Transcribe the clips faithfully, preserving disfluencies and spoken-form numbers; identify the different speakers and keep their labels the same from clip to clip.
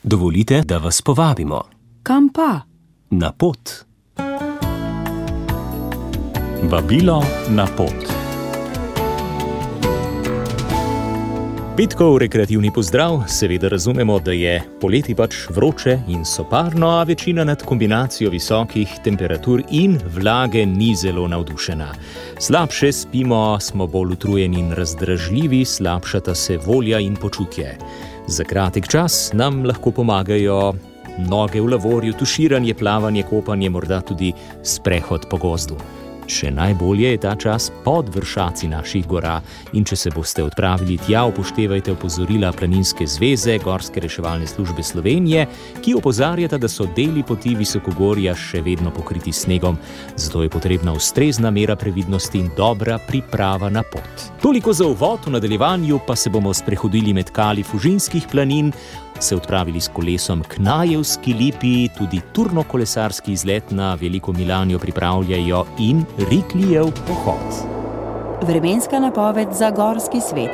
Speaker 1: Dovolite, da vas povabimo.
Speaker 2: Kam pa?
Speaker 1: Na pot. Vabilo na pot. Petkov rekreativni pozdrav, seveda razumemo, da je poleti pač vroče in soparno, a večina nad kombinacijo visokih temperatur in vlage ni zelo navdušena. Slabše spimo, smo bolj utrujeni in razdražljivi, slabšata se volja in počutje. Za kratek čas nam lahko pomagajo noge v lavorju, tuširanje, plavanje, kopanje, morda tudi sprehod po gozdu. Še najbolje je ta čas pod vršaci naših gora in če se boste odpravili tja, upoštevajte opozorila Planinske zveze, Gorske reševalne službe Slovenije, ki opozarjata, da so deli poti visokogorja še vedno pokriti snegom, zato je potrebna ustrezna mera previdnosti in dobra priprava na pot. Toliko za uvod, v nadaljevanju pa se bomo sprehodili med kali Fužinskih planin, se odpravili s kolesom k Najevski lipi, tudi turno-kolesarski izlet na Veliko Milanjo pripravljajo in Riklijev pohod.
Speaker 2: Vremenska napoved za gorski svet.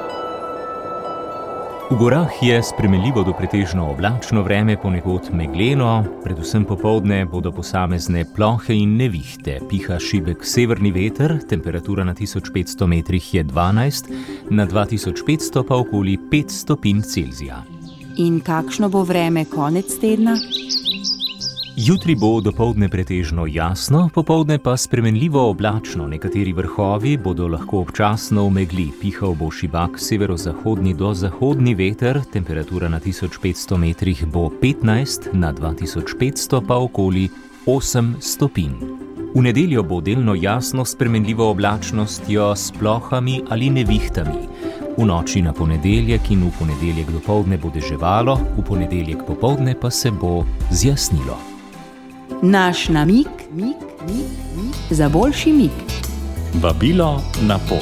Speaker 1: V gorah je spremenljivo do pretežno oblačno vreme, ponekod megleno, predvsem popoldne bodo posamezne plohe in nevihte. Piha šibek severni veter, temperatura na tisoč petsto metrih je dvanajst, na dva tisoč petsto pa okoli pet stopinj Celzija.
Speaker 2: In kakšno bo vreme konec tedna?
Speaker 1: Jutri bo dopoldne pretežno jasno, popoldne pa spremenljivo oblačno. Nekateri vrhovi bodo lahko občasno v megli. Pihal bo šibak severozahodni do zahodni veter, temperatura na tisoč petsto metrih bo petnajst, na dva tisoč petsto pa okoli osem stopinj. V nedeljo bo delno jasno spremenljivo oblačnostjo s plohami ali nevihtami. V noči na ponedeljek in v ponedeljek dopoldne bo deževalo, v ponedeljek popoldne pa se bo zjasnilo.
Speaker 2: Naš namig, mig, mig, mig, za boljši mig.
Speaker 1: Vabilo na pot.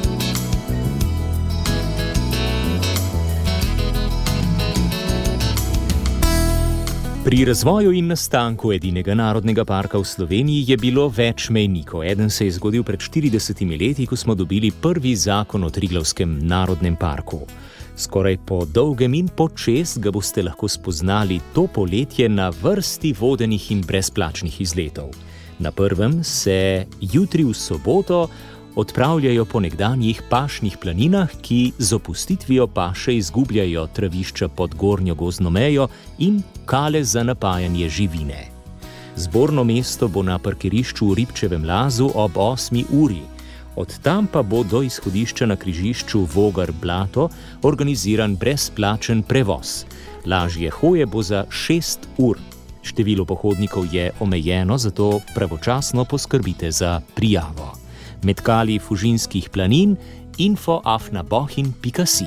Speaker 1: Pri razvoju in nastanku edinega narodnega parka v Sloveniji je bilo več mejnikov. Eden se je zgodil pred štiridesetimi leti, ko smo dobili prvi zakon o Triglavskem narodnem parku. Skoraj po dolgem in počez ga boste lahko spoznali to poletje na vrsti vodenih in brezplačnih izletov. Na prvem se jutri v soboto odpravljajo po nekdanjih pašnih planinah, ki z opustitvijo paše izgubljajo travišča pod gornjo gozdno mejo in kale za napajanje živine. Zborno mesto bo na parkirišču v Ribčevem lazu ob osmi uri. Od tam pa bo do izhodišča na križišču Vogar-Blato organiziran brezplačen prevoz. Lažje hoje bo za šest ur. Število pohodnikov je omejeno, zato pravočasno poskrbite za prijavo. Med kali Fužinskih planin, info afna bohin pika si.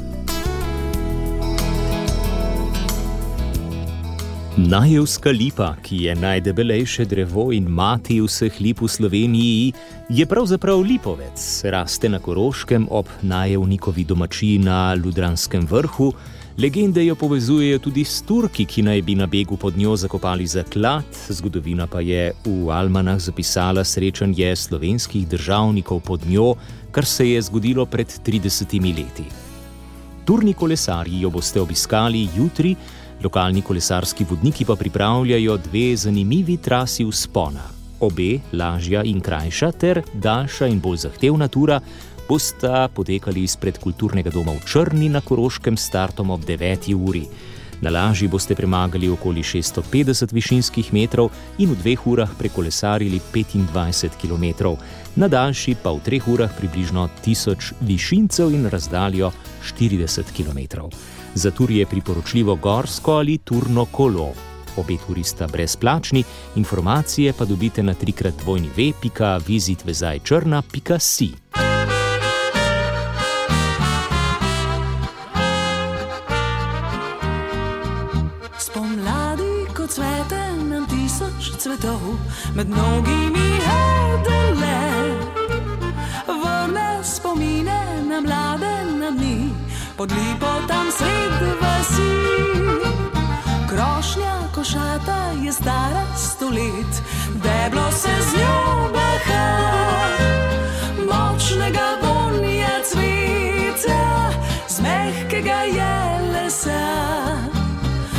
Speaker 1: Najevska lipa, ki je najdebelejše drevo in mati vseh lip v Sloveniji, je pravzaprav lipovec. Raste na Koroškem ob najevnikovi domačiji na Ljudranskem vrhu. Legende jo povezujejo tudi s Turki, ki naj bi na begu pod njo zakopali zaklad. Zgodovina pa je v Almanah zapisala srečanje slovenskih državnikov pod njo, kar se je zgodilo pred tridesetimi leti. Turni kolesarji jo boste obiskali jutri, lokalni kolesarski vodniki pa pripravljajo dve zanimivi trasi vzpona. Obe, lažja in krajša, ter daljša in bolj zahtevna tura, bosta potekali izpred kulturnega doma v Črni na Koroškem startom ob deveti uri. Na lažji boste premagali okoli šeststo petdeset višinskih metrov in v dveh urah prekolesarili petindvajset kilometrov. Na daljši pa v treh urah približno tisoč višincev in razdaljo štirideset kilometrov. Za tur je priporočljivo gorsko ali turno kolo. Obe turi sta brezplačni, informacije pa dobite na trikrat dvojni ve pika vizit vezaj črna pika si.
Speaker 3: Cvete nam tisoč cvetov, med mnogimi edele. Vrne spomine na mlade na dni, pod lipo tam sred vasi. Krošnja košata je stara sto let, deblo se z njo baha. Močnega vonja cveta, z mehkega je lesa.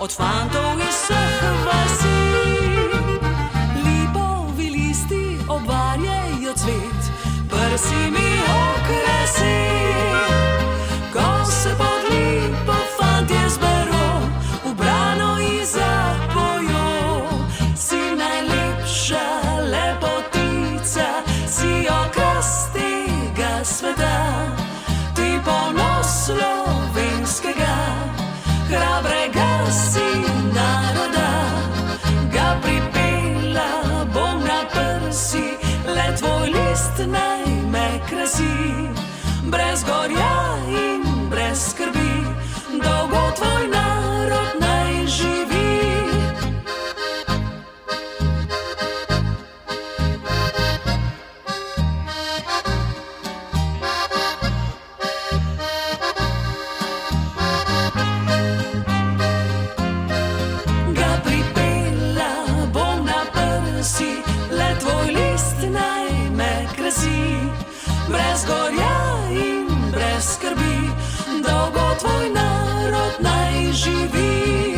Speaker 3: od fantov iz vseh vasi. Lipovi listi obvarjajo cvet, prsi mi okrasi. Ko se pod lipo fantje zbero, ubrano in zapojo. Si najlepša lepotica, si okras tega sveta. Ti ponos slovenskega, hrabrega si naroda. Ga pripela bom na prsi, le tvoj list naj me krasi. Brez gorja in brez skrbi, dolgo tvoj narod naj živi. Ga pripela bom na prsi, le tvoj list naj me krasi. Brez gorja in brez skrbi, dolgo tvoj narod naj živi.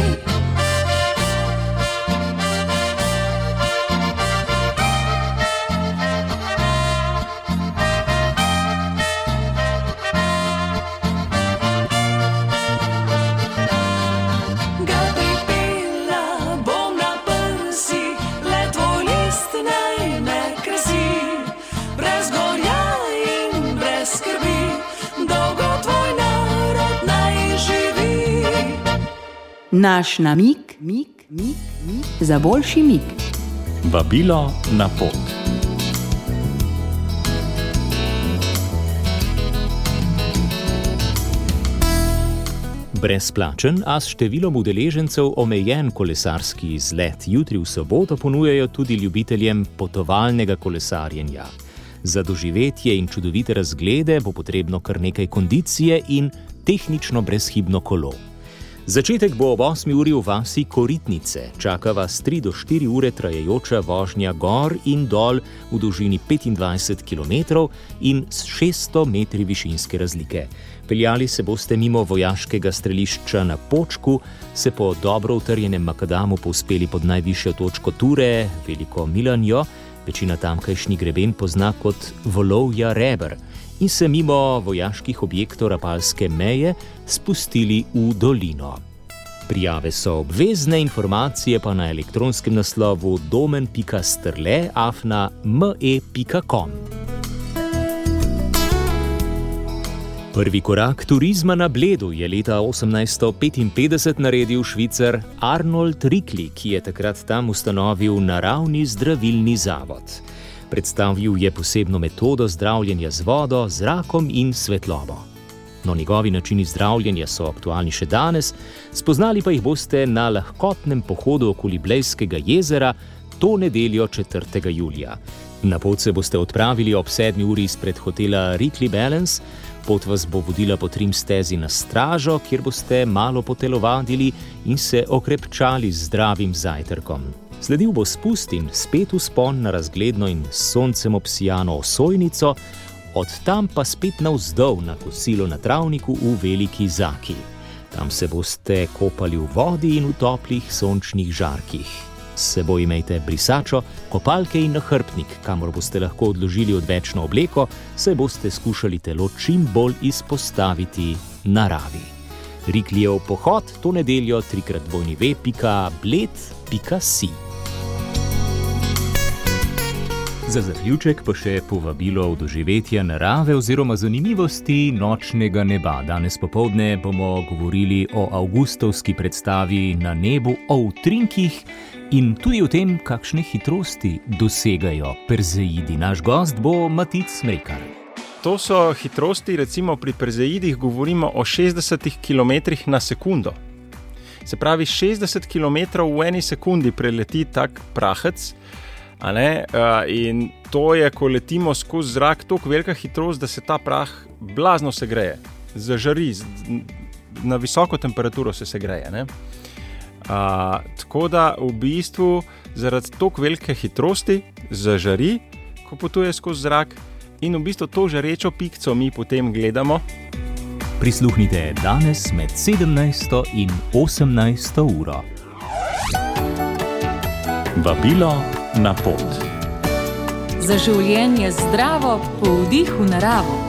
Speaker 3: Ga pripela bom na prsi, le tvoj list naj me krasi. Brez gorja in brez skrbi, dolgo tvoj narod naj živi.
Speaker 2: Naš namig, mig, mig, mig, za boljši mig.
Speaker 1: Vabilo na pot. Brezplačen, a s številom udeležencev omejen kolesarski izlet jutri v soboto ponujajo tudi ljubiteljem potovalnega kolesarjenja. Za doživetje in čudovite razglede bo potrebno kar nekaj kondicije in tehnično brezhibno kolo. Začetek bo ob osmi uri v vasi Koritnice. Čaka vas tri do štiri ure trajajoča vožnja gor in dol v dolžini petindvajset kilometrov in s šeststo metri višinske razlike. Peljali se boste mimo vojaškega strelišča na Počku, se po dobro utrjenem makadamu povzpeli pod najvišjo točko Ture, Veliko Milanjo, večina tamkajšnji greben pozna kot Volovja Reber, in se mimo vojaških objektov Rapalske meje spustili v dolino. Prijave so obvezne, informacije pa na elektronskem naslovu domen pika strle afna me pika com. Prvi korak turizma na Bledu je leta osemnajststo petinpetdeset naredil Švicar Arnold Rikli, ki je takrat tam ustanovil naravni zdravilni zavod. Predstavil je posebno metodo zdravljenja z vodo, zrakom in svetlobo. No, njegovi načini zdravljenja so aktualni še danes, spoznali pa jih boste na lahkotnem pohodu okoli Blejskega jezera to nedeljo četrtega julija. Na pot se boste odpravili ob sedmi uri izpred hotela Rikli Balance. Pot vas bo vodila po trim stezi na Stražo, kjer boste malo potelovadili in se okrepčali z zdravim zajtrkom. Sledil bo spust in spet vzpon na razgledno in s soncem obsijano Osojnico, od tam pa spet navzdol na kosilo na travniku v Veliki Zaki. Tam se boste kopali v vodi in v toplih sončnih žarkih. S seboj imejte brisačo, kopalke in nahrbtnik, kamor boste lahko odložili odvečno obleko, saj boste skušali telo čim bolj izpostaviti naravi. Riklijev pohod to nedeljo trikrat dvojni ve pika bled pika si. Za zaključek pa še povabilo v doživetja narave oziroma zanimivosti nočnega neba. Danes popoldne bomo govorili o avgustovski predstavi Na nebu o utrinkih in tudi o tem, kakšne hitrosti dosegajo perzeidi. Naš gost bo Matic Smrekar.
Speaker 4: To so hitrosti, recimo pri perzeidih govorimo o šestdesetih kilometrih na sekundo. Se pravi, šestdeset kilometrov v eni sekundi preleti tak prahec, a ne? In to je, ko letimo skozi zrak, toliko velika hitrost, da se ta prah blazno segreje, zažari, na visoko temperaturo se segreje, ne? A, tako da v bistvu zaradi toliko velike hitrosti zažari, ko potuje skozi zrak, in v bistvu to žarečo pikco mi potem gledamo
Speaker 1: Prisluhnite danes med sedemnajsto in osemnajsto uro.
Speaker 5: Vabilo na pot.
Speaker 3: Za življenje zdravo po vdihu naravo.